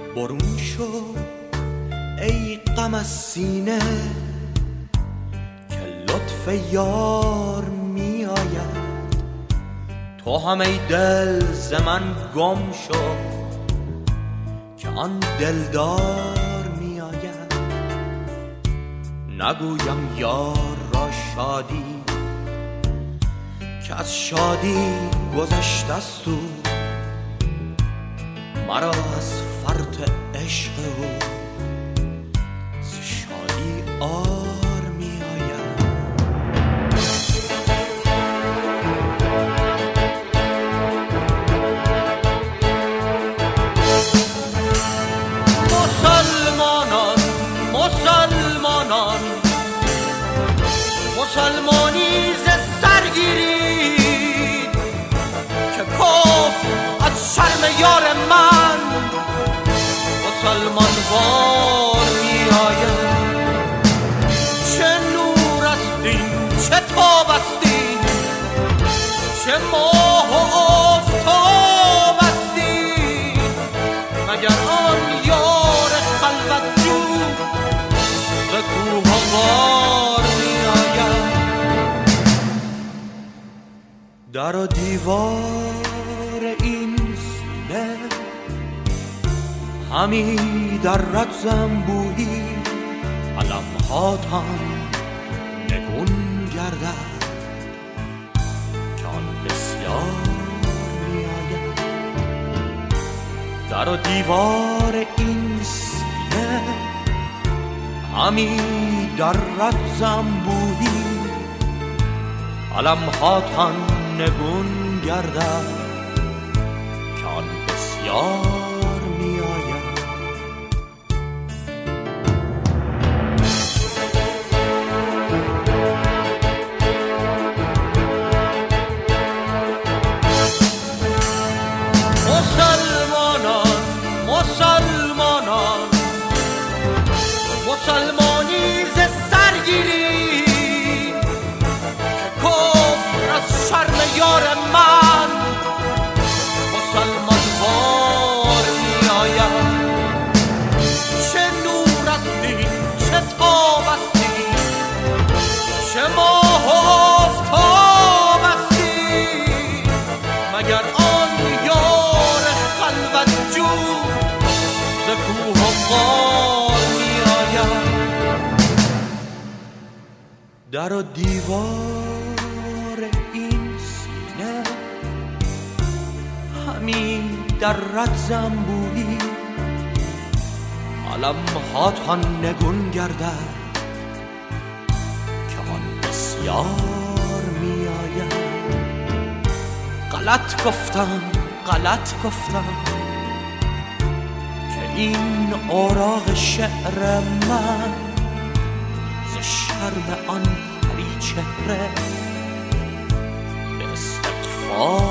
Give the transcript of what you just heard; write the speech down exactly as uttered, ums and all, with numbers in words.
برون شو ای غم از سینه که لطف یار می آید. تو هم ای دل ز من گم شو که آن دلدار می آید. نگویم یار را شادی که از شادی گذشته است او، مرا از فرط عشق او ز شادی آر می آید. مسلمانان مسلمانان مسلمانی ز سر گیرید که کفر از شرم یار من مسلمان وار می آید. چه نور استین چه تاب استین چه ماه و آفتاب استین مگر آن یار خلوت جو ز کوه و غار می آید. در و دیوار این سینه همی درد زنبویی، علمهاتان نگون گردد که آن بسیار می آید. در و دیوار این سینه همی درد زنبویی، علمهاتان نگون گردد که آن بسیار می آید. مسلمانان مسلمانان مسلمانی ز سر گیرید که کفر از شرم یار من مسلمان وار می آید. چه نور استین چه تاب استین چه ماه و آفتاب استین مگر آن یار خلوت جو ز کوه و غار می آید. در و دیوار این سینه همی درد زنبویی، علمهاتان نگون گردد که آن بسیار می آید. غلط گفتم غلط گفتم که این اوراق شعر من ز شرم آن پری چهره به استغفار